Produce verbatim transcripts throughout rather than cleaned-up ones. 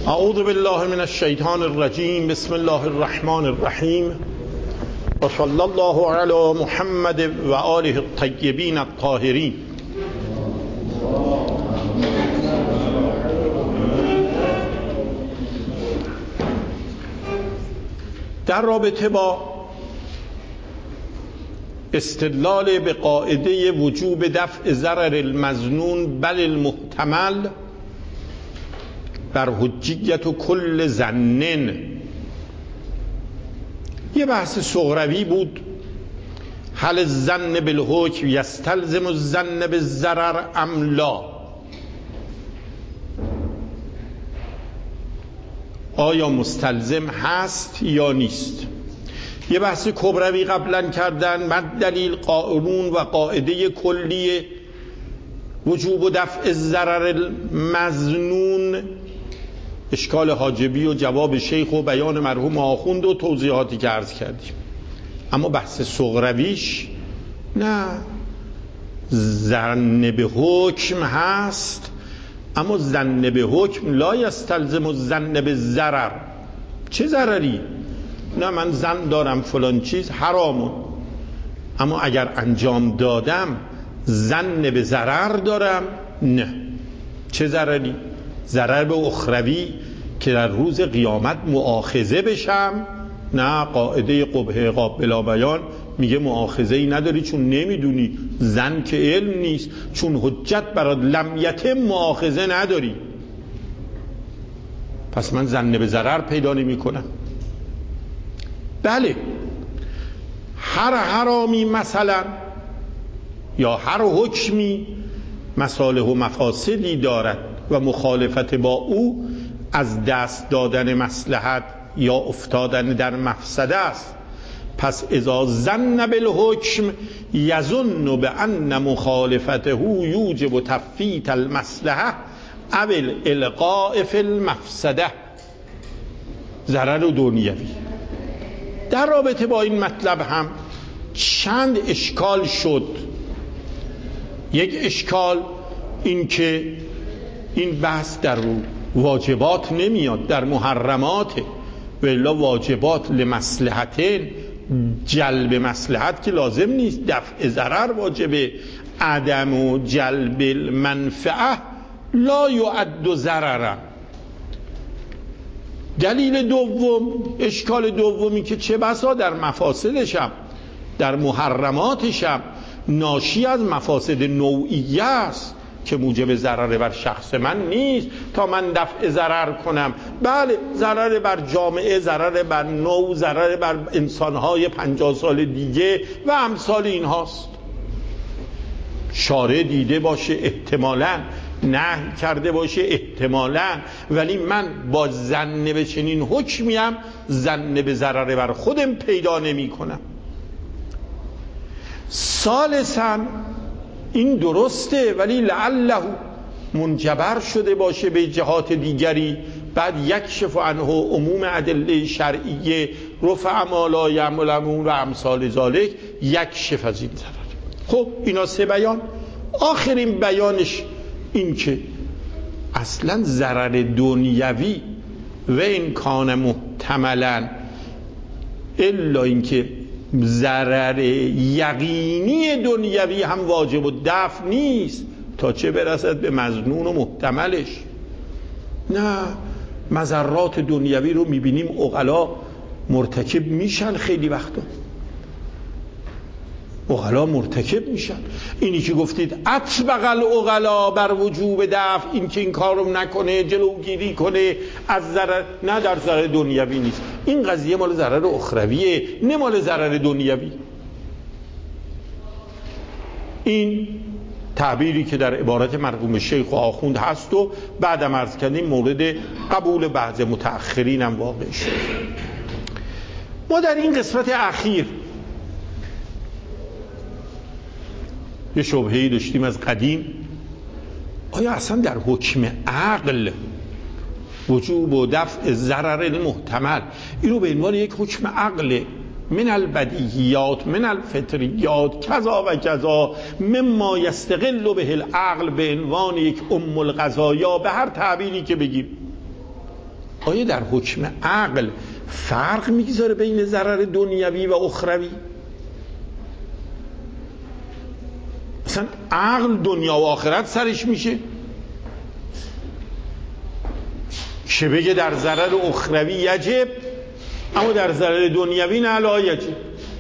اعوذ بالله من الشیطان الرجیم. بسم الله الرحمن الرحیم و صلی الله علی محمد و آله الطیبین الطاهرین. در رابطه با استدلال به قاعده وجوب دفع ضرر المظنون بل المحتمل بر حجیت و کل ظنن، یه بحث صغروی بود. هل الظن بالحکم یستلزم الظن بالضرر ام لا؟ آیا مستلزم هست یا نیست؟ یه بحث کبروی قبلا کردن. من دلیل قانون و قاعده کلی وجوب و دفع ضرر المظنون، اشکال حاجبی و جواب شیخ و بیان مرحوم آخوند و توضیحاتی که عرض کردیم. اما بحث صغرویش نه، ظن به حکم هست، اما ظن به حکم لا یستلزم الظن به ضرر. چه ضرری؟ نه، من ظن دارم فلان چیز حرامون، اما اگر انجام دادم ظن به ضرر دارم. نه. چه ضرری؟ ضرر به اخروی که در روز قیامت مؤاخذه بشم. نه، قاعده قبح عقاب بلا بیان میگه مؤاخذه ای نداری، چون نمیدونی، ظن که علم نیست، چون حجت برات لم یتم مؤاخذه نداری، پس من ظن به ضرر پیدا نمی کنم. بله، هر حرامی مثلا یا هر حکمی مصالح و مفاسدی دارد و مخالفت با او از دست دادن مصلحت یا افتادن در مفسده است. پس اذا ظن بالحکم یظن بان مخالفته یوجب تفویت المصلحه او الالقاء فی المفسده. ضرر دنیوی. در رابطه با این مطلب هم چند اشکال شد. یک اشکال این که این بحث در واجبات نمیاد، در محرماته، و الا واجبات لمصلحتین، جلب مصلحت که لازم نیست، دفع ضرر واجبه، عدم و جلب المنفعه لا یعد ضررا. دلیل دوم، اشکال دومی که چه بسا در مفاسدشم، در محرماتشم ناشی از مفاسد نوعیه است که موجب ضرر بر شخص من نیست تا من دفع ضرر کنم. بله، ضرر بر جامعه، ضرر بر نوع، ضرر بر انسانهای پنجاه سال دیگه و امثال این هاست. شارع دیده باشه احتمالاً، نهی کرده باشه احتمالاً، ولی من با ظن به چنین حکمیم ظن به ضرر بر خودم پیدا نمی کنم. ثالثاً این درسته، ولی لعله منجبر شده باشه به جهات دیگری، بعد یکشف عنه عموم ادله شرعیه رفع ما لا یعلمون و امثال ذالک، یکشف از این ضرر. خب اینا سه بیان. آخرین بیانش این که اصلا ضرر دنیوی و این کان محتملا الا این که ضرر یقینی دنیوی هم واجب و دفع نیست، تا چه برسد به مظنون و محتملش. نه، مضرات دنیوی رو میبینیم عقلا مرتکب میشن، خیلی وقتا عقلا مرتکب میشن. اینی که گفتید اطبق العقلا بر وجوب دفع، این که این کار رو نکنه، جلوگیری کنه از ضرر، نه در ضرر دنیوی نیست. این قضیه مال ضرر اخرویه، نه مال ضرر دنیوی. این تعبیری که در عبارت مرحوم شیخ و آخوند هست و بعدم عرض کردیم مورد قبول بعض متأخرین هم واقع شد. ما در این قسمت اخیر یه شبهه‌ای داشتیم از قدیم، آیا اصلا در حکم عقل وجوب و دفع ضرر المحتمل اینو به عنوان یک حکم عقل من البدیهیات من الفطریات کذا و کذا مما یستقل به العقل به عنوان یک ام القضایا، به هر تعبیری که بگیم، آیا در حکم عقل فرق میگذاره بین ضرر دنیوی و اخروی؟ مثلا عقل دنیا و آخرت سرش میشه که بگه در ضرر اخروی یجب، اما در ضرر دنیوی نه لا یجب.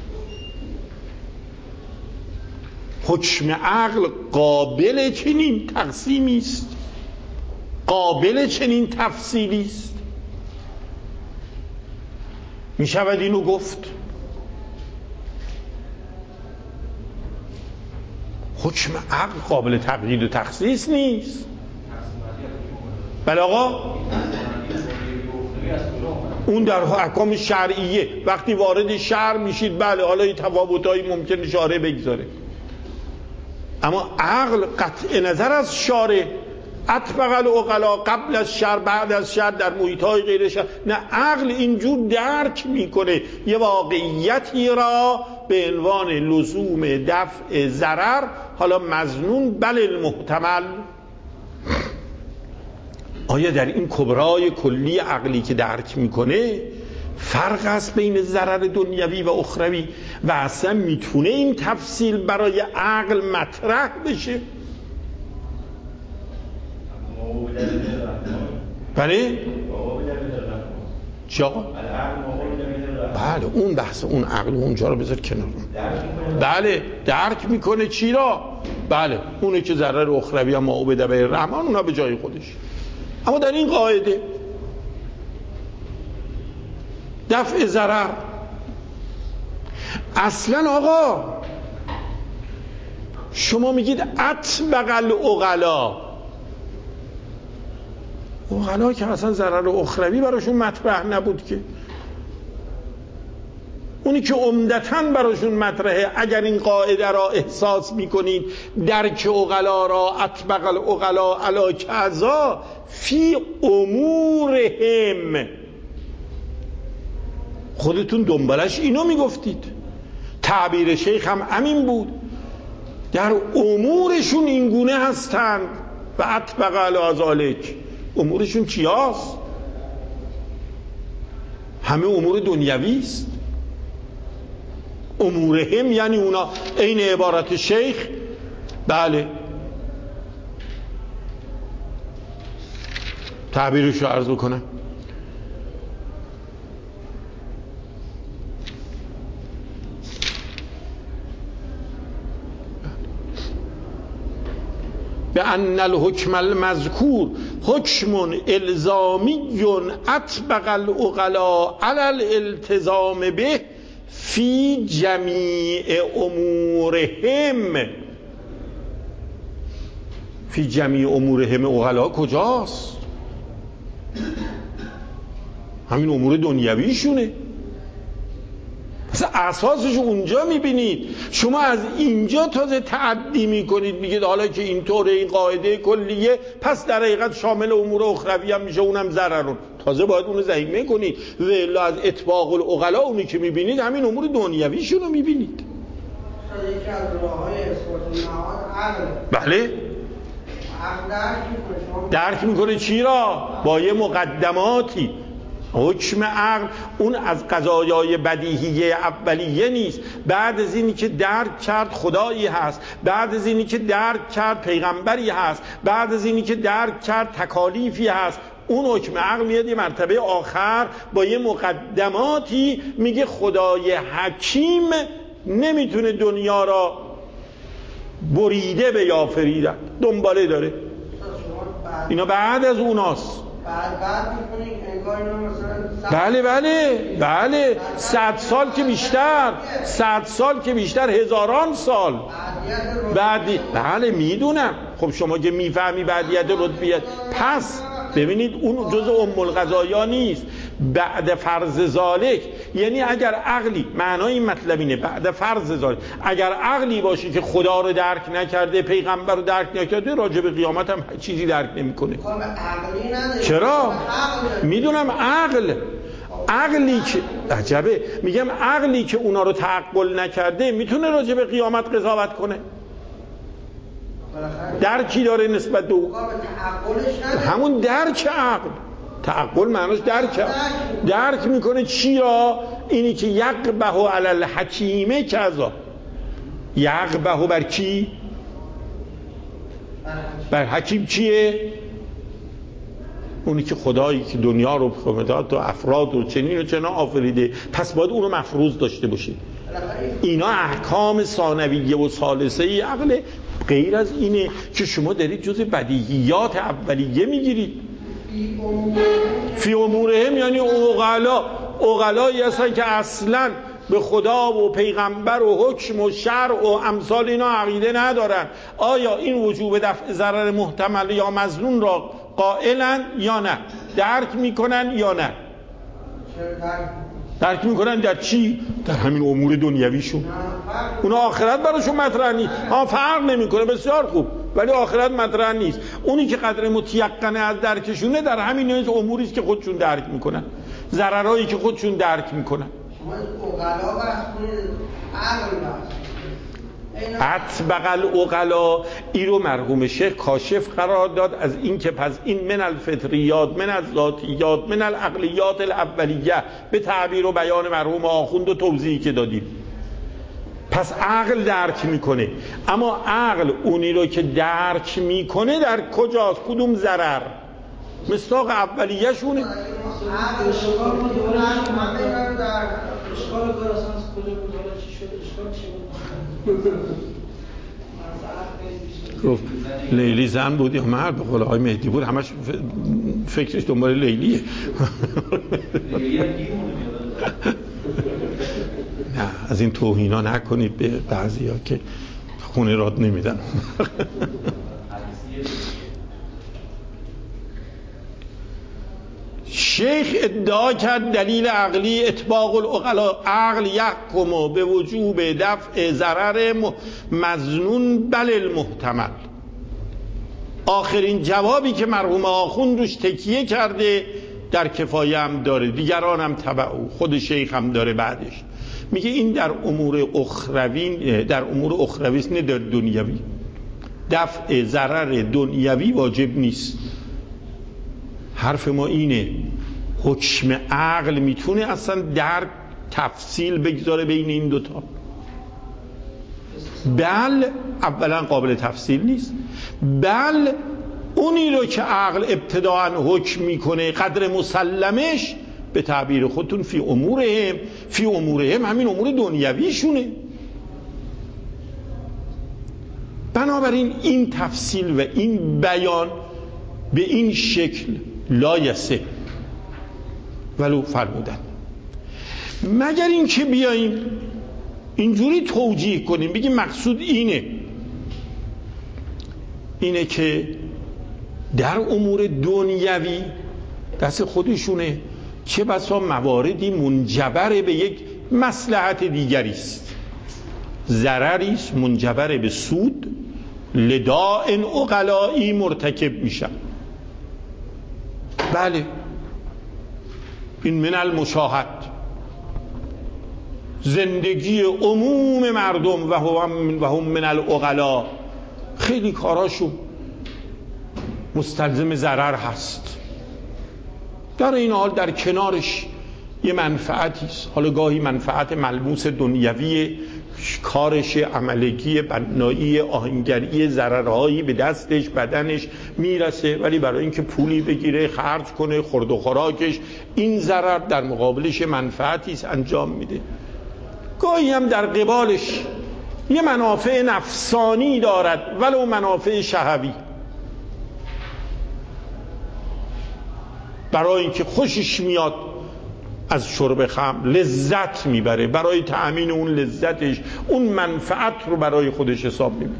حکم عقل قابل چنین تقسیمی است، قابل چنین تفصیلی است. می شود اینو گفت. حکم عقل قابل تقیید و تخصیص نیست. بله آقا، اون در احکام شرعیه. وقتی وارد شرع میشید بله حالا این تفاوتایی ممکنه شارع بگذاره، اما عقل قطع نظر از شارع، اطبق العقلا قبل از شرع بعد از شرع در محیط‌های غیر شرع، نه عقل اینجور درک میکنه یه واقعیتی را به عنوان لزوم دفع ضرر، حالا مظنون بل المحتمل. آیا در این کبرای کلی عقلی که درک میکنه فرق است بین ضرر دنیوی و اخروی و اصلا میتونه این تفصیل برای عقل مطرح بشه؟ بله؟ چی آقا؟ بله اون بحث اون عقل اونجا رو بذار کنار. بله درک میکنه چی را؟ بله اونه که ضرر اخروی هم ما عبد به الرحمن اونا به جای خودش. اما در این قاعده دفع ضرر اصلا آقا شما میگید اطبق العقلا، عقلا که اصلا ضرر اخروی براشون مطرح نبود که، اونی که عمدتاً براشون مطرحه. اگر این قاعده را احساس میکنید درک عقلا را اطبق العقلا علی کذا فی امورهم، خودتون دنبالش اینو میگفتید. تعبیر شیخ هم همین بود، در امورشون اینگونه هستند و اطبق علی ذالک. امورشون چی هست؟ همه امور دنیوی است. امورهم یعنی اونا عین عبارت شیخ. بله تعبیرش رو عرض بکنم. به ان الحکم المذکور حکم الزامی اطبق العقلا علی الالتزام به فی جمیع امورهم. فی جمیع امورهم عقلا کجاست؟ همین امور دنیویشونه. مثلا اساسش اونجا میبینید. شما از اینجا تازه تعدی میکنید، میگید حالا که اینطوره این قاعده کلیه پس در حقیقت شامل امور اخروی هم میشه، اونم ضررون. تازه باید اونو ضمیمه کنید. و الا از اطباق العقلا اونی که میبینید همین امور دنیویشونو میبینید. یکی از راههای اثبات معاد عقل. بله درک میکنه چی را؟ با یه مقدماتی. حکم عقل اون از قضایای بدیهیه اولیه نیست. بعد از اینی که درک کرد خدایی هست، بعد از اینی که درک کرد پیغمبری هست، بعد از اینی که درک کرد تکالیفی هست، اون حکم عقل میاد یه مرتبه آخر با یه مقدماتی میگه خدای حکیم نمیتونه دنیا را بریده به یافریدن، دنباله داره. اینا بعد از اوناست. بعد بعد میکنید انگار اینا مثلا بله بله بله صد سال که بیشتر، صد سال که بیشتر، هزاران سال بعدی. بله میدونم. خب شما که میفهمی بعدیت رتبیت، پس ببینید اون جزء ام القضایا نیست. بعد فرض ذالک یعنی اگر عقلی، معنای این مطلب اینه بعد فرض ذالک، اگر عقلی باشه که خدا رو درک نکرده، پیغمبر رو درک نکرده، راجع به قیامت هم چیزی درک نمیکنه. چرا؟ میدونم عقل عقلی که عجبه، میگم عقلی که اونا رو تعقل نکرده میتونه راجع به قیامت قضاوت کنه. درکی داره نسبت به او، همون درک عقل. تعقل معناش درک درک میکنه چی را؟ اینی که یقبه علی الحکیمه کذا. یقبه بر کی؟ بر حکیم. چیه؟ اونی که خدایی که دنیا رو خدمات و افراد و چنین و چنان آفریده، پس باید اون رو مفروض داشته باشه. اینا احکام ثانویه و ثالثه ای عقله. غیر از اینه که شما دارید جز بدیهیات اولیه میگیرید. فی امورهم یعنی عقلا، عقلایی هستن که اصلا به خدا و پیغمبر و حکم و شرع و امثال اینا عقیده ندارن. آیا این وجوب دفع ضرر محتمل یا مظنون را قائلن یا نه؟ درک میکنن یا نه؟ درک میکنن در چی؟ در همین امور دنیویشون. اونا آخرت براشون مطرح نیست. ها فرق نمیکنه، بسیار خوب، ولی آخرت مطرح نیست. اونی که قدر متیقنه از درکشونه در همین اموری است که خودشون درک میکنن، ضررایی که خودشون درک میکنن. شما عقلا بحث کنید، عقل بحث. اطبق العقلا ای رو مرحوم شیخ کاشف قرار داد از این که پس این من الفطریات، من الذاتیات، من العقلیات الاولیه به تعبیر و بیان مرحوم آخوند و توضیحی که دادیم. پس عقل درک میکنه، اما عقل اونی رو که درک میکنه در کجاست؟ کدوم ضرر؟ مصداق اولیه شونه. عقل اشکال ما دوباره همه در اشکال کار اصلا از کجا بود، حالا چی شد، اشکال چی بود؟ گفت لیلی زن بود یا مرد؟ به قول آقای مهدی بود همش فکرش دنبال لیلیه. نه از این توهینا نکنید به بعضی ها که خونه راد نمیدن. شیخ ادعا کرد دلیل عقلی اطباق العقلا، عقل یحکم به وجوب دفع ضرر مظنون بل المحتمل. آخرین جوابی که مرحوم آخوند روش تکیه کرده در کفایه هم داره، دیگران هم تبعو، خود شیخ هم داره بعدش. میگه این در امور اخروی، در امور اخروی است، نه در دنیوی. دفع ضرر دنیوی واجب نیست. حرف ما اینه حکم عقل میتونه اصلا در تفصیل بگذاره بین این دوتا؟ بل اولا قابل تفصیل نیست، بل اونی رو که عقل ابتداعا حکم میکنه قدر مسلمش به تعبیر خودتون فی امورهم، فی امورهم همین امور دنیویشونه. بنابراین این تفصیل و این بیان به این شکل لایسه ولو فرمودن، مگر این که بیاییم اینجوری توجیه کنیم بگیم مقصود اینه اینه که در امور دنیوی دست خودشونه، چه بسا مواردی منجبر به یک مصلحت دیگری است، ضرری است منجبر به سود لداء عقلائی مرتکب میشن. بله این من المشاهد، زندگی عموم مردم و هم و هم من العقلا خیلی کاراشون مستلزم ضرر هست. در این حال در کنارش یه منفعتی است، حالا گاهی منفعت ملموس دنیوی، کارش، عملگی، بنایی، آهنگری، ضررهایی به دستش بدنش میرسه، ولی برای اینکه پولی بگیره خرج کنه خورد و خوراکش، این ضرر در مقابلش منفعتی است انجام میده. گاهی هم در قبالش یه منافع نفسانی دارد ولو منافع شهوی، برای اینکه خوشش میاد از شرب خمر لذت میبره، برای تأمین اون لذتش اون منفعت رو برای خودش حساب میبره.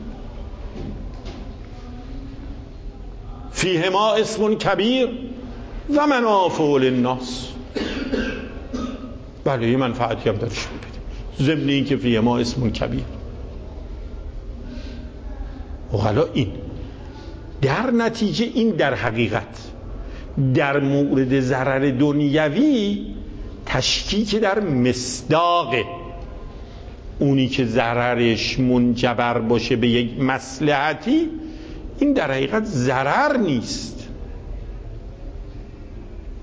فیهما اسم کبیر و منافع للناس، بله یه منفعتی هم درش میبره ضمن این که فیهما اسم کبیر. و حالا این در نتیجه این در حقیقت در مورد ضرر دنیوی تشکیک در مصداق اونی که ضررش منجبر باشه به یک مصلحتی، این در حقیقت ضرر نیست،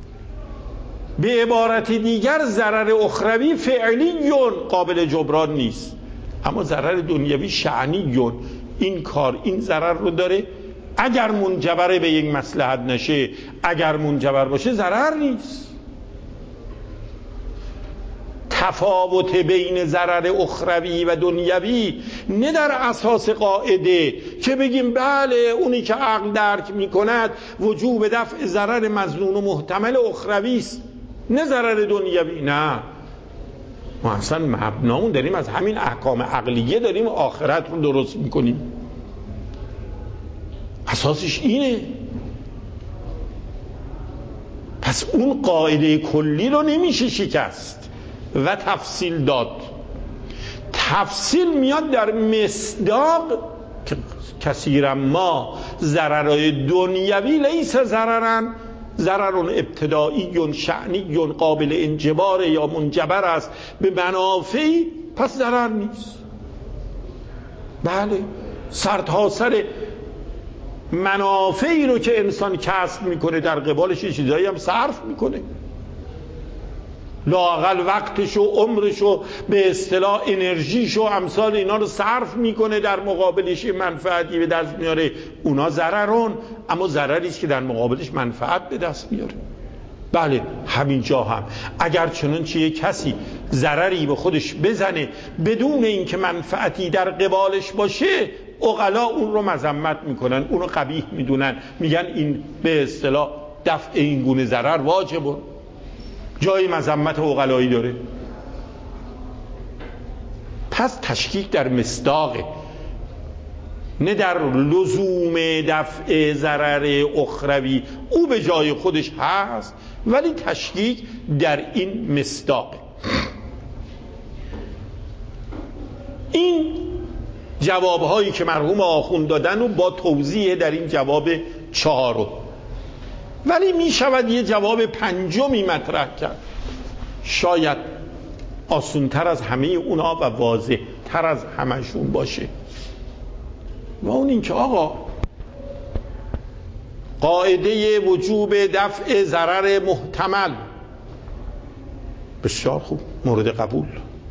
به عبارت دیگر ضرر اخروی فعلی قابل جبران نیست، اما ضرر دنیوی شأنی، این کار این ضرر رو داره، اگر منجبر به یک مصلحت نشه، اگر منجبر باشه ضرر نیست. تفاوت بین ضرر اخروی و دنیوی نه در اساس قاعده که بگیم بله اونی که عقل درک میکند وجوب دفع ضرر مظنون و محتمل اخروی است، نه ضرر دنیوی. نه، ما اصلا مبنامون داریم از همین احکام عقلیه داریم آخرت رو درست میکنیم، اساسش اینه. پس اون قاعده کلی رو نمیشه شکست و تفصیل داد. تفصیل میاد در مصداق که کثیرا ما ضررهای دنیوی لیس ضررن، ضرر ابتدایی شأنی قابل انجبار یا منجبر است به منافعی، پس ضرر نیست. بله، سرتا سر منافعی رو که انسان کسب میکنه در قبالش چیزایی هم صرف میکنه، لااقل وقتش و عمرش و به اصطلاح انرژیش و امثال اینا رو صرف میکنه، در مقابلش منفعتی به دست میاره، اونا ضررون، اما ضرری است که در مقابلش منفعت به دست میاره. بله، همین جا هم اگر چنانچه یک کسی ضرری به خودش بزنه بدون اینکه منفعتی در قبالش باشه، عقلا اون رو مذمت میکنن، اون رو قبیح میدونن، میگن این به اصطلاح دفع این گونه ضرر واجبه، جای مذمت عقلایی داره. پس تشکیک در مصداقه، نه در لزوم دفع ضرر اخروی. او به جای خودش هست ولی تشکیک در این مصداقه. این جوابهایی که مرحوم آخوند دادن و با توضیح در این جواب چهارم، ولی می شود یه جواب پنجمی مطرح کرد، شاید آسان‌تر از همه اونا و واضح تر از همشون باشه، و اون این که آقا قاعده وجوب دفع ضرر محتمل بسیار خوب، مورد قبول،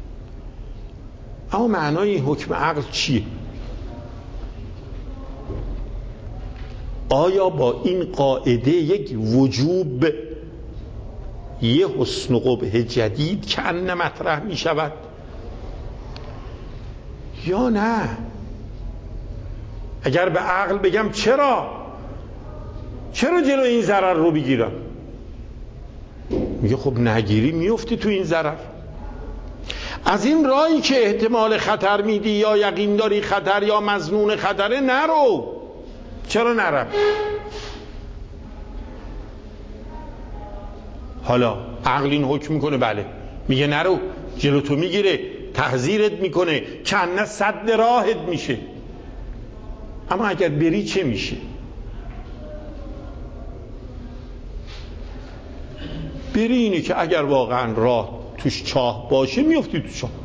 اما معنای این حکم عقل چیه؟ آیا با این قاعده یک وجوب، یه حسن و قبح جدید که ان مطرح می شود یا نه؟ اگر به عقل بگم چرا چرا جلو این ضرر رو بگیرم، میگه خب نگیری میفتی تو این ضرر. از این راهی که احتمال خطر میدی یا یقین داری خطر یا مظنون خطره نرو. چرا نرم؟ حالا عقل این حکم میکنه، بله، میگه نرو، جلو تو میگیره، تحذیرت میکنه، کنه صد راهت میشه. اما اگر بری چه میشه؟ بری اینه که اگر واقعا راه توش چاه باشه میفتی تو چاه،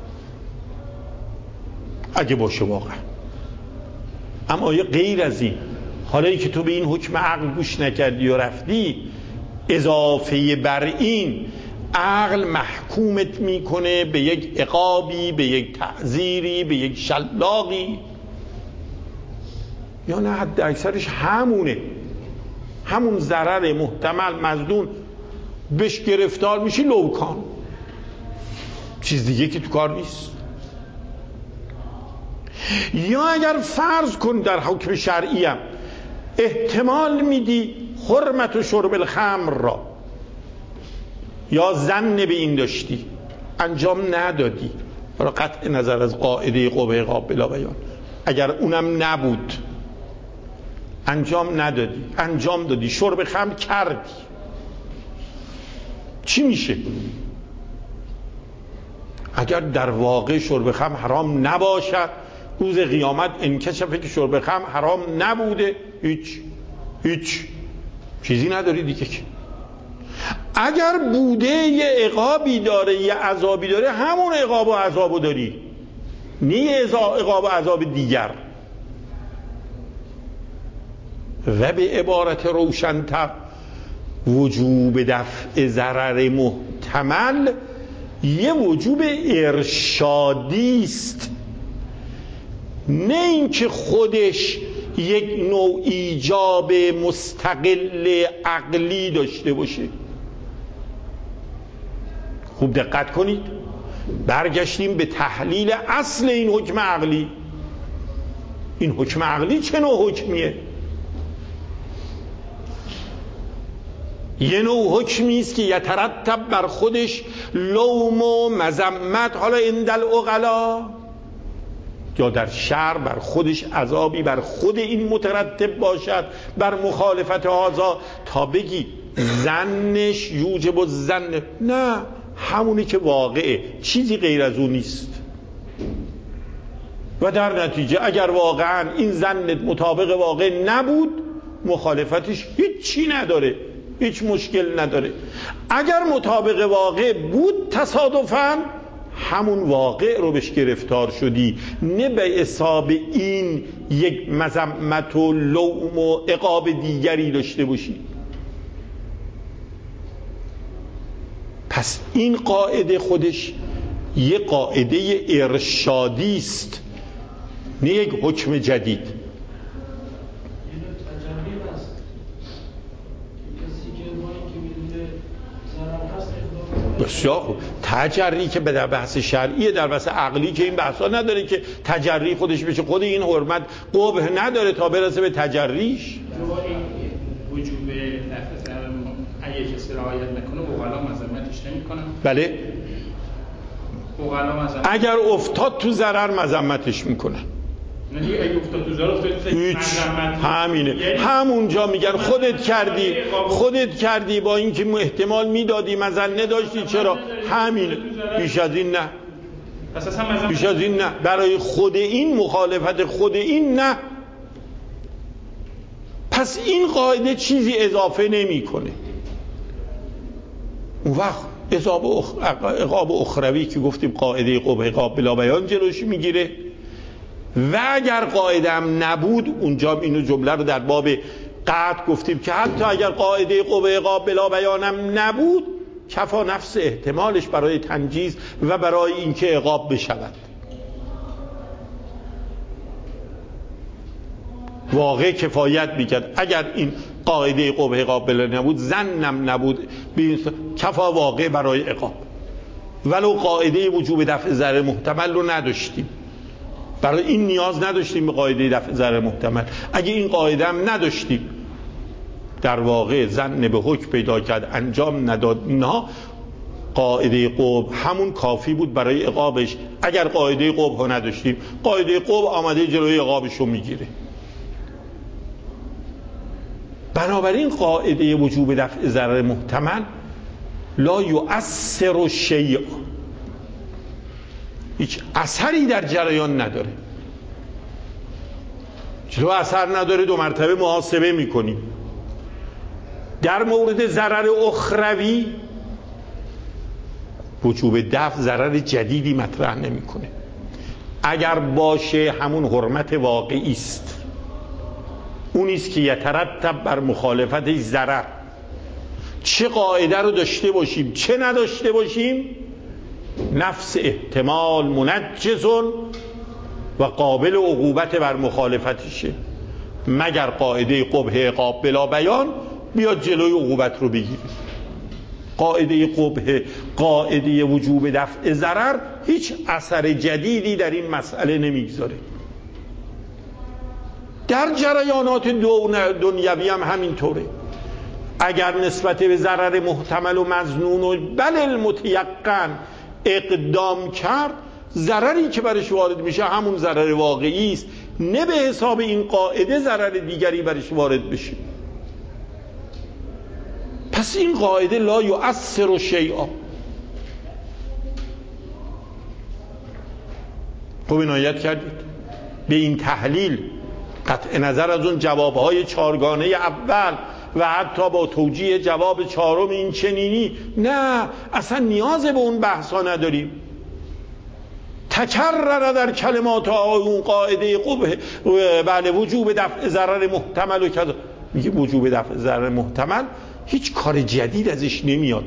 اگه باشه واقعا. اما یه غیر از این، حالا ای که تو به این حکم عقل گوش نکردی و رفتی، اضافه بر این عقل محکومت میکنه به یک عقابی، به یک تعزیری، به یک شلاقی، یا نه حد اکثرش همونه، همون ضرر محتمل مظنون بهش گرفتار میشی لوکان، چیز دیگه که تو کار نیست. یا اگر فرض کن در حکم شرعی هم احتمال میدی حرمت و شرب الخمر را، یا ظن به این داشتی انجام ندادی، برای قطع نظر از قاعده قبح قابل بیان، اگر اونم نبود انجام ندادی، انجام دادی، شرب خمر کردی، چی میشه؟ اگر در واقع شرب خمر حرام نباشد، روز قیامت انکشفه که شرب خمر حرام نبوده، هیچ هیچ چیزی نداری دیگه. اگر بوده یه عقابی داره، یه عذابی داره، همون عقاب و عذابو داری، نه یه عقاب و عذاب دیگر. و به عبارت روشن‌تر، وجوب دفع ضرر محتمل یه وجوب ارشادی است، نه اینکه خودش یک نوع ایجاب مستقل عقلی داشته باشه. خوب دقت کنید، برگشتیم به تحلیل اصل این حکم عقلی. این حکم عقلی چه نوع حکمیه؟ یه نوع حکمی است که یترتب بر خودش لوم و مذمت، حالا اندل عقلا یا در شرع بر خودش عذابی بر خود این مترتب باشد بر مخالفت هذا، تا بگی ظنش یوجب الظن. نه، همونی که واقعه، چیزی غیر از اون نیست. و در نتیجه اگر واقعا این ظن مطابق واقع نبود، مخالفتش هیچی نداره، هیچ مشکل نداره. اگر مطابق واقع بود تصادفاً، همون واقع رو بهش گرفتار شدی، نه به حساب این یک مذمت و لوم و عقاب دیگری داشته باشی. پس این قاعده خودش یه قاعده ارشادی است، نه یک حکم جدید. بسیار خوب. تجری که در بحث شرعیه، در بحث عقلی که این بحثا نداره که تجری خودش بشه. خود این حرمت قبح نداره تا برسه به تجریش. وجوب نفس اگه کسی رعایت نکنه بغلا مذمتش نمیکنن. بله، بغلا مذمت اگر افتاد تو ضرر مذمتش میکنن. نه دیگه، اگه افتاد تو ضرر افتاد مذمت همینه. همونجا میگن خودت کردی، خودت کردی، با اینکه احتمال میدادی مظنه داشتی، چرا؟ همینه. بیش از این نه، بیش از این نه. برای خود این مخالفت خود این نه. پس این قاعده چیزی اضافه نمیکنه. اون وقت عقاب اخروی که گفتیم قاعده قبح عقاب بلا بیان جلوش میگیره. و اگر قاعده هم نبود، اونجا اینو جمله رو در باب قطع گفتیم که حتی اگر قاعده قبح عقاب بلا بیان هم نبود، کفا نفس احتمالش برای تنجیز و برای اینکه عقاب بشود. واقع کفایت میکرد. اگر این قاعده قبح عقاب بلا نبود، زنم نبود، کفا واقع برای عقاب. ولو قاعده وجوب دفع ضرر محتمل رو نداشتیم، برای این نیاز نداشتیم به قاعده دفع ضرر محتمل. اگه این قاعده هم نداشتیم، در واقع ظن به حکم پیدا کرد، انجام نداد، اینها قاعده قبح همون کافی بود برای عقابش. اگر قاعده قبح رو نداشتیم، قاعده قبح آمده جلوی عقابش رو میگیره. بنابراین قاعده وجوب دفع ضرر محتمل لا یؤثر شیء، هیچ اثری در جریان نداره. چطور اثر نداره؟ دو مرتبه محاسبه میکنیم. در مورد ضرر اخروی وجوب دفع ضرر جدیدی مطرح نمیکنه. اگر باشه همون حرمت واقعی است، اون است که یترتب بر مخالفتش ضرر. چه قاعده رو داشته باشیم چه نداشته باشیم، نفس احتمال منجزون و قابل عقوبت بر مخالفتشه، مگر قاعده قبح عقاب بلا بیان بیاد جلوی عقوبت رو بگیره. قاعده قبح، قاعده وجوب دفع ضرر هیچ اثر جدیدی در این مسئله نمیگذاره. در جریانات دنیوی هم همینطوره. اگر نسبت به ضرر محتمل و مظنون و بل المتیقن اقدام کرد، ضرری که برش وارد میشه همون ضرر واقعی است، نه به حساب این قاعده ضرر دیگری برش وارد بشه. پس این قاعده لا یؤثر شیئا. خوب عنایت کردید به این تحلیل، قطع نظر از اون جوابهای چارگانه اول و حتی با توجیه جواب چهارم این چنینی، نه، اصلا نیاز به اون بحثا نداریم. تکرر در کلمات اون قاعده قبح بله وجوب دفع ضرر محتمل و کذا. میگه وجوب دفع ضرر محتمل هیچ کار جدید ازش نمیاد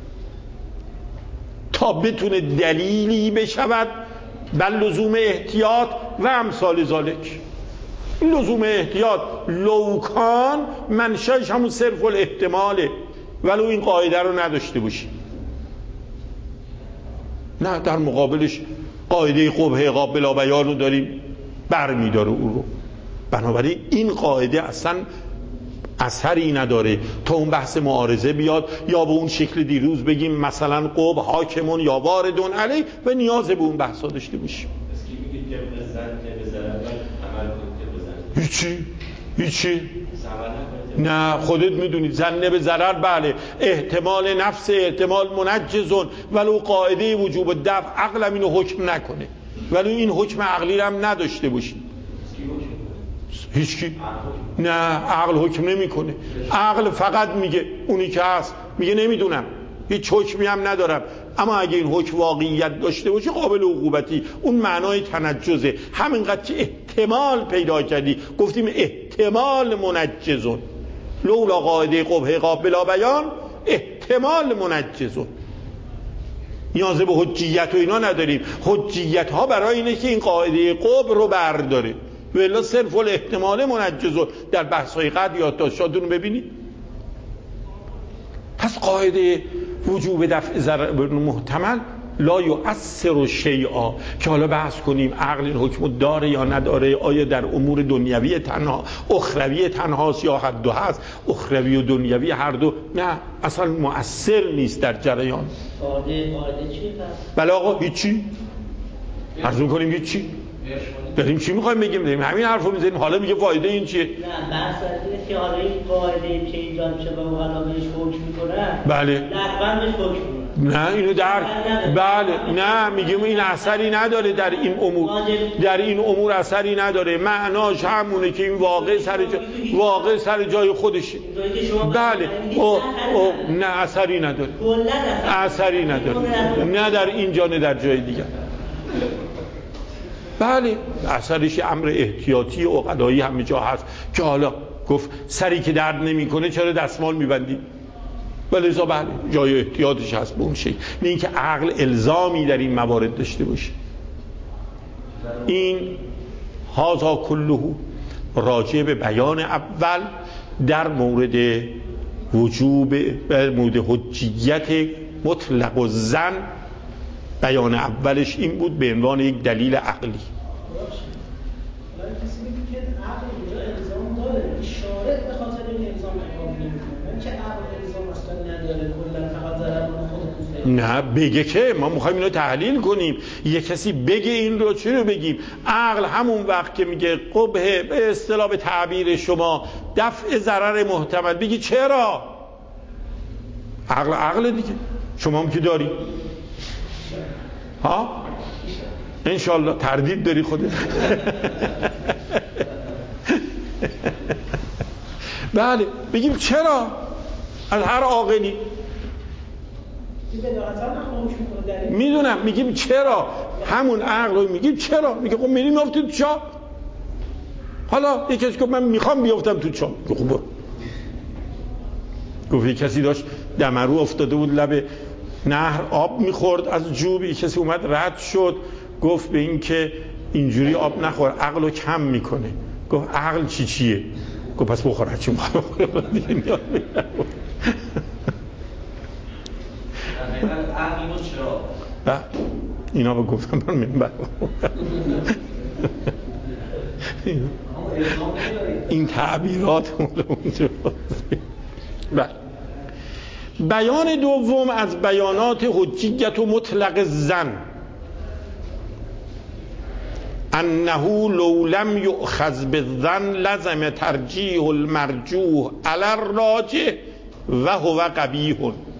تا بتونه دلیلی بشود بر لزوم احتیاط و امثال ذالک. لزوم احتیاط لوکان منشأش همون صرف الاحتماله، ولو این قاعده رو نداشته باشی. نه، در مقابلش قاعده قبح عقاب بلا بیان رو داریم بر میداره او رو. بنابراین این قاعده اصلا اثری نداره تا اون بحث معارضه بیاد یا به اون شکل دیروز بگیم مثلا قبح حاکمون یا واردون علی و نیاز به اون بحثا داشته باشیم. هیچی هیچی نه، خودت میدونید زنه به ضرر بله احتمال نفس احتمال منجزون، ولو قاعده وجوب دفع عقلم اینو حکم نکنه، ولو این حکم عقلی رو هم نداشته باشیم. هیچکی نه، عقل حکم نمیکنه. عقل فقط میگه اونی که هست، میگه نمیدونم، هیچ حکمی هم ندارم، اما اگه این حکم واقعیت داشته باشه قابل عقوبتی. اون معنای تنجزه. همینقدر که احتمال پیدا کردی گفتیم احتمال منجزون، لولا قاعده قبح عقاب بلا بیان احتمال منجزون. نیاز به حجیت و اینا نداریم. حجیت ها برای اینه که این قاعده قبح رو برداره، ولی صرف الاحتمال منجزون. در بحث های قد یادداشتاتون ببینید. پس قاعده وجوب دفع ضرر محتمل لا یؤثر شیئا، که حالا بحث کنیم عقل این حکم داره یا نداره، آیا در امور دنیوی تنها اخروی تنهاست یا حد و هست، اخروی و دنیوی هر دو، نه اصلا مؤثر نیست در جریان. قاعده قاعده چی پس؟ بله آقا هیچی. عرض می‌کنیم هیچی. داریم چی می‌خوایم بگیم؟ داریم همین حرفو می‌زنیم. حالا میگه فایده این چیه؟ نه بحث اینه که حالا این قاعده که اینجا میشه به اون بهش حکم می‌کنه. بله. لغوان بهش حکم می‌کنه. نه اینو در بله نه میگیم این اثری نداره در این امور، در این امور اثری نداره. معناش همونه که این واقع سر جای واقع سر جای خودشه. بله او او نه اثری نداره، اثری نداره، نه در اینجا نه در جای دیگر. بله اثرش امر احتیاطی و عقدایی همه جا هست که حالا گفت سری که درد نمیکنه چرا دستمال میبندی؟ ولذا بله جای احتیاطش هست به اون شکل، نه اینکه عقل الزامی در این موارد داشته باشه. این هذا کله راجع به بیان اول در مورد وجوب در مورد حجیت مطلق و زن. بیان اولش این بود به عنوان یک دلیل عقلی. نه بگه که ما میخوایم اینو تحلیل کنیم. یه کسی بگه این رو، چی رو بگیم؟ عقل همون وقت که میگه قبح به اصطلاح به تعبیر شما دفع ضرر محتمل، بگی چرا؟ عقل عقل دیگه، شما هم که داری ها انشالله تردید داری خودت. بله بگیم چرا از هر عاقلی میدونم، میگیم چرا، همون عقل رو میگیم چرا، میگه خب میریم میافتیم تو چاه. حالا یک کسی گفت من میخوام بیافتم تو چاه، خب برو. گفت یک کسی داشت دمرو افتاده بود لب نهر آب میخورد از جوب، یک کسی اومد رد شد گفت به این که اینجوری آب نخور عقل رو کم میکنه. گفت عقل چی چیه؟ گفت پس بخور هرچی میخواد بخور. عقل و چرا اینا رو گفتم بر منبر. این تعبیرات اونجا. بیان دوم از بیانات حجیت و مطلق زن، انه لو لم یؤخذ بالظن لزم ترجیح المرجوح علی الراجح و هو قبیح.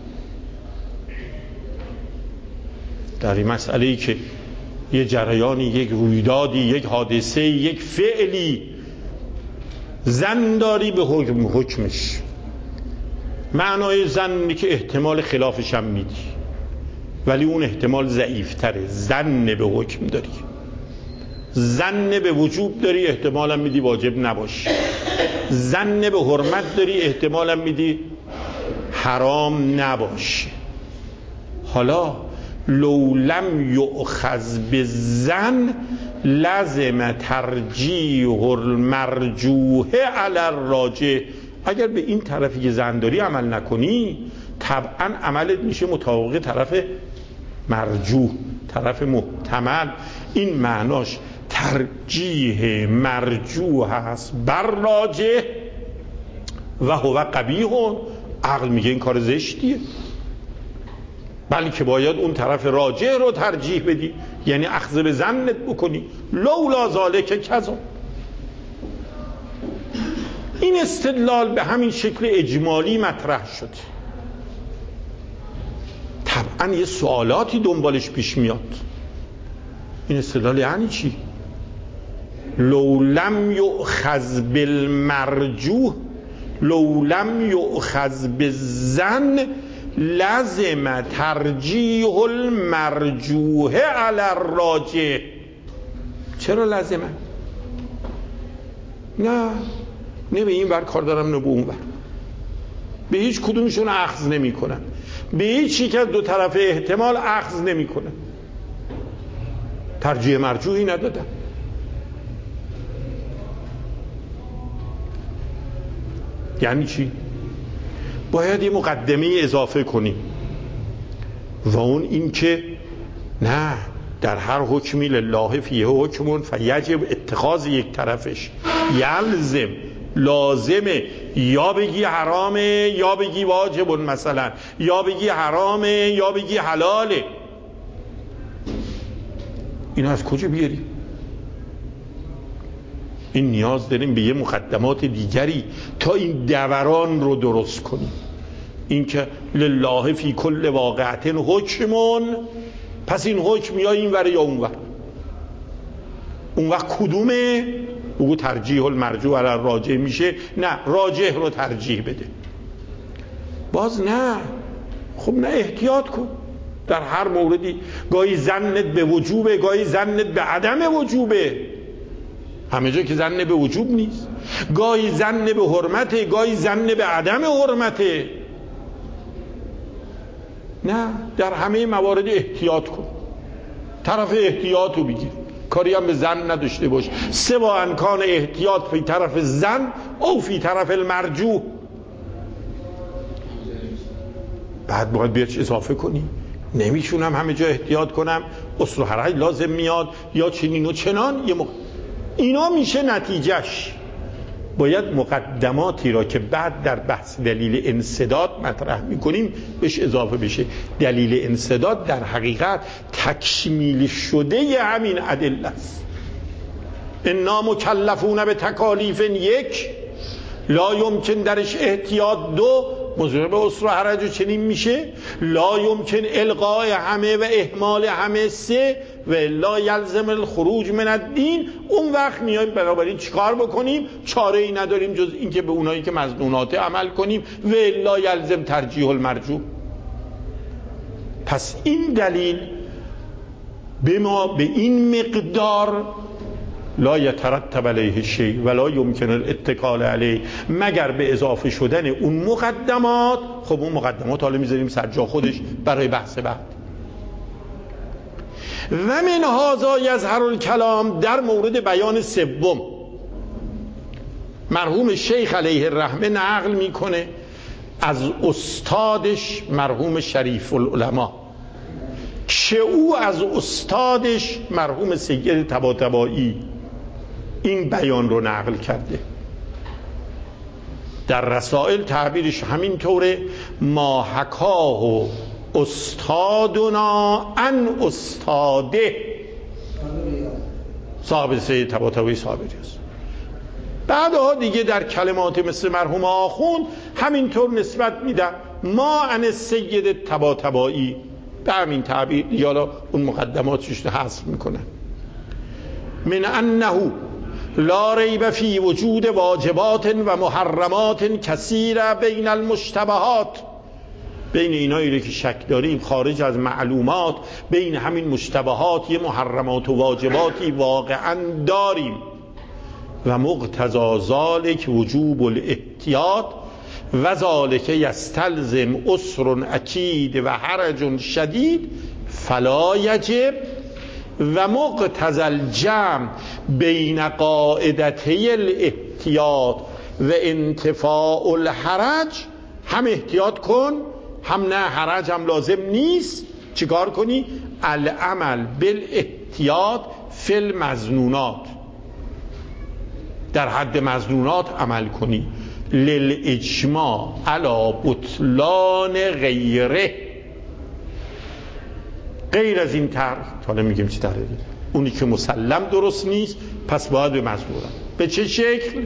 در این مسئله ای که یه جریانی، یک رویدادی، یک حادثه، یک فعلی زن داری به حکم حکمش، معنای زن اینه که احتمال خلافش هم میدی ولی اون احتمال ضعیفتره. زن به حکم داری، زن به وجوب داری، احتمال هم میدی واجب نباشه. زن به حرمت داری، احتمال هم میدی حرام نباشه. حالا لو لم یؤخذ بالظن لزم ترجیح المرجوح علی الراجح. اگر به این طرفی که زن داری عمل نکنی طبعا عملت میشه مطابق طرف مرجوح، طرف محتمل. این معناش ترجیح مرجوح هست بر راجح و هو قبیح. عقل میگه این کار زشتیه، بلکه باید اون طرف راجح رو ترجیح بدی، یعنی اخذ به ظنت بکنی. لولا ذالک کذا. این استدلال به همین شکل اجمالی مطرح شد. طبعا یه سوالاتی دنبالش پیش میاد. این استدلال یعنی چی؟ لو لم یؤخذ بالمرجوح لو لم یؤخذ بالظن لازم ترجیح المرجوح علی الراجح. چرا لازمه؟ نه نه به این ور کار دارم نه به اون ور. به هیچ کدومشون اخذ نمی کنم، به هیچ یک از دو طرف احتمال اخذ نمی کنم. ترجیح مرجوحی ندادم. یعنی چی؟ باید یه مقدمه اضافه کنیم و اون این که نه، در هر حکمی لله فیه حکمون فیجب اتخاذ یک طرفش یلزم، لازمه، یا بگی حرامه یا بگی واجب، مثلا یا بگی حرامه یا بگی حلاله. این از کجا بیاریم؟ این نیاز داریم به یه مقدمات دیگری تا این دوران رو درست کنیم. این که لله فی کل واقعت حکمون، پس این حکم یا این ور یا اون ور. اون وقت کدومه؟ بگو ترجیح المرجوح علی الراجح میشه؟ نه، راجح رو ترجیح بده. باز نه. خب نه، احتیاط کن در هر موردی. گاهی ظنت به وجوبه، گاهی ظنت به عدم وجوبه. همه جا که ظن به وجوب نیست. گاهی ظن به حرمته، گاهی ظن به عدم حرمته. نه، در همه موارد احتیاط کن. طرف احتیاط رو بگیر، کاری هم به ظن نداشته باش. سوا امکان احتیاط فی طرف ظن او فی طرف المرجوح. بعد باید بیارش اضافه کنی. نمیشونم همه جا احتیاط کنم، اصل و حرج لازم میاد یا چنین و چنان. یه مق... اینا میشه نتیجهش. باید مقدماتی را که بعد در بحث دلیل انسداد مطرح میکنیم بهش اضافه بشه. دلیل انسداد در حقیقت تکمیل شده همین ادله است. انا مکلفون به تکالیف یک، لا یمکن درش احتیاط دو، موجب اصل و حرج چنین میشه. لا یمکن الغاء همه و اهمال همه سه، و لا یلزم الخروج من الدین. اون وقت میایم بنابراین چیکار بکنیم؟ چاره ای نداریم جز اینکه به اونایی که مظنونات عمل کنیم. و لا یلزم ترجیح المرجوح. پس این دلیل به ما به این مقدار لا یترتب علیه شیء ولا یمکن الاتکال علیه، مگر به اضافه شدن اون مقدمات. خب اون مقدمات حالا میذاریم سر جا خودش برای بحث بعد. و من هذا یظهر الکلام. در مورد بیان سوم مرحوم شیخ علیه الرحمه نقل میکنه از استادش مرحوم شریف العلماء، که او از استادش مرحوم سید طباطبایی این بیان رو نقل کرده. در رسائل تعبیرش همین طوره: ما حکاه استادنا ان استاده. صاحب سید طباطبایی صاحب ریاض. بعدها دیگه در کلمات مثل مرحوم آخوند همینطور نسبت میده ما ان سید طباطبایی، به همین تعبیر. یا اون مقدماتش رو حذف میکنن. من انه لا ریب فی وجود واجبات و محرمات کثیره بین المشتبهات. بین اینایی که شک داریم خارج از معلومات، بین همین مشتبهات یه محرمات و واجباتی واقعا داریم. و مقتضی ذلک وجوب الاحتیاط و ذالک یستلزم عسر اکید و حرج شدید فلا یجب و مقتضی الجمع بین قاعدتی الاحتیاط و انتفاع الحرج، هم احتیاط کن هم نه حرج هم لازم نیست. چیکار کنی؟ العمل بالاحتیاط فی المظنونات، در حد مظنونات عمل کنی. للاجماع علی بطلان غیره، غیر از این طرح حالا میگیم چی طرحی، اونی که مسلم درست نیست پس باید به مظنون. به چه شکل؟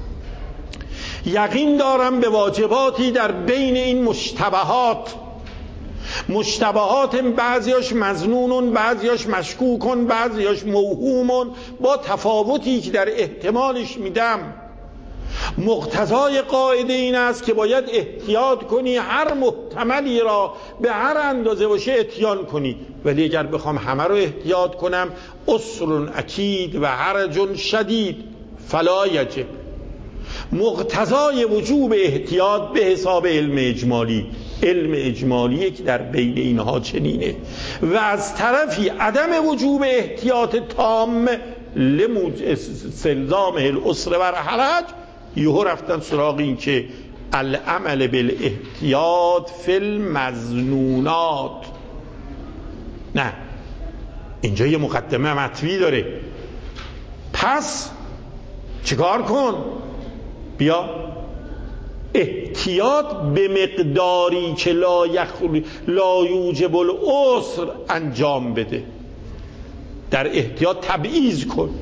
یقین دارم به واجباتی در بین این مشتبهات، مشتبهات بعضیاش مظنونون، بعضیاش مشکوکون، بعضیاش موهومون، با تفاوتی که در احتمالش میدم. مقتضای قاعده این است که باید احتیاط کنی، هر محتملی را به هر اندازه باشه اتیان کنی. ولی اگر بخوام همه رو احتیاط کنم، عسر اکید و حرج شدید فلا یجب. مقتضای وجوب احتیاط به حساب علم اجمالی، علم اجمالی که در بین اینها چنینه. و از طرفی عدم وجوب احتیاط تام لمستلزام العسر و حرج، یهو رفتن سراغ این که العمل بالاحتیاط فی المظنونات. نه، اینجا یه مقدمه مطوی داره. پس چیکار کن؟ بیا احتیاط به مقداری که لا, یخل... لا یوجب العسر انجام بده. در احتیاط تبعیض کن،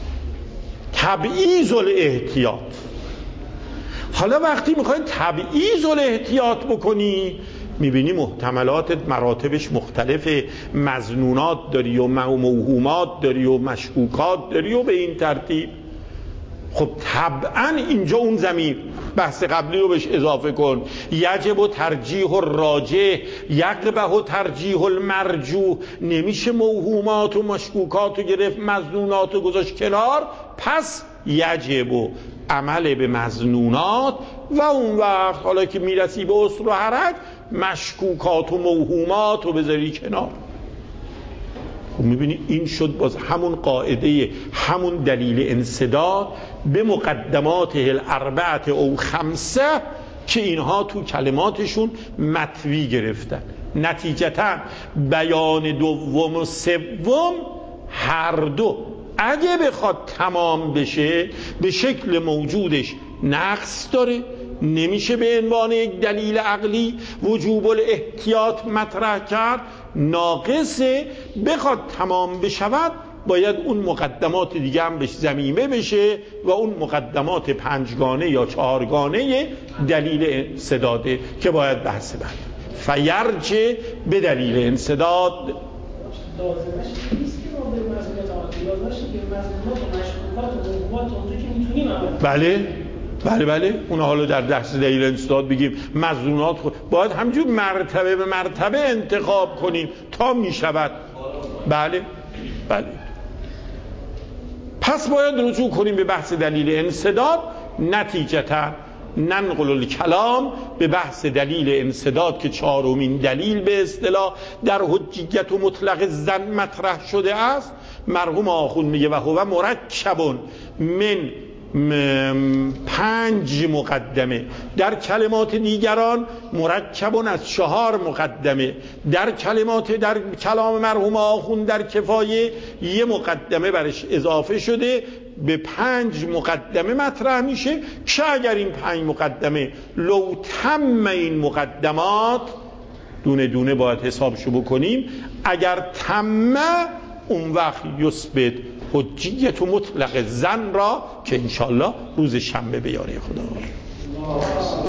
تبعیض الاحتیاط. حالا وقتی میخوای تبعیض الاحتیاط بکنی، میبینی محتملات مراتبش مختلفه، مظنونات داری و موهومات داری و مشکوکات داری و به این ترتیب. خب طبعا اینجا اون زمین بحث قبلی رو بهش اضافه کن. یجب و ترجیح و راجح، یقبه و ترجیح المرجوح. نمیشه موهومات و مشکوکات رو گرفت، مظنونات رو گذاشت کنار. پس یجب و عمل به مظنونات و اون وقت حالا که میرسی به عسر و حرج، مشکوکات و موهومات رو بذاری کنار. خب میبینی این شد باز همون قاعده، همون دلیل انسداد به مقدمات الاربعه او خمسه که اینها تو کلماتشون مطوی گرفتن. نتیجتا بیان دوم و سوم هر دو اگه بخواد تمام بشه به شکل موجودش نقص داره، نمیشه به عنوان یک دلیل عقلی وجوب الاحتیاط مطرح کرد، ناقصه. بخواد تمام بشود باید اون مقدمات دیگه هم بهش ضمیمه بشه و اون مقدمات پنجگانه یا چهارگانه دلیل انسداده که باید بحث بعد فیرجه به دلیل انسداد. لازمش نیست که ما به مظنونات عادی، لازمش که مظنونات و مشکوکات و موهومات اونجا که میتونیم عمل. بله بله بله اون حالا در دست دلیل انسداد بگیم مظنونات خود باید همجور مرتبه به مرتبه انتخاب کنیم تا میشود. بله بله پس باید رجوع کنیم به بحث دلیل انسداد. نتیجتا ننقل الکلام به بحث دلیل انسداد که چهارمین دلیل به اصطلاح در حجیت و مطلق زن مطرح شده است. مرحوم آخوند میگه و هو مرکب من پنج مقدمه، در کلمات دیگران مرکب از چهار مقدمه، در کلمات در کلام مرحوم آخوند در کفایه یه مقدمه برش اضافه شده، به پنج مقدمه مطرح میشه که اگر این پنج مقدمه لو تم این مقدمات دونه دونه باید حسابشو بکنیم، اگر تم اون وقت یثبت حجیت و مطلق زن را که انشالله روز شنبه به یاری خدا.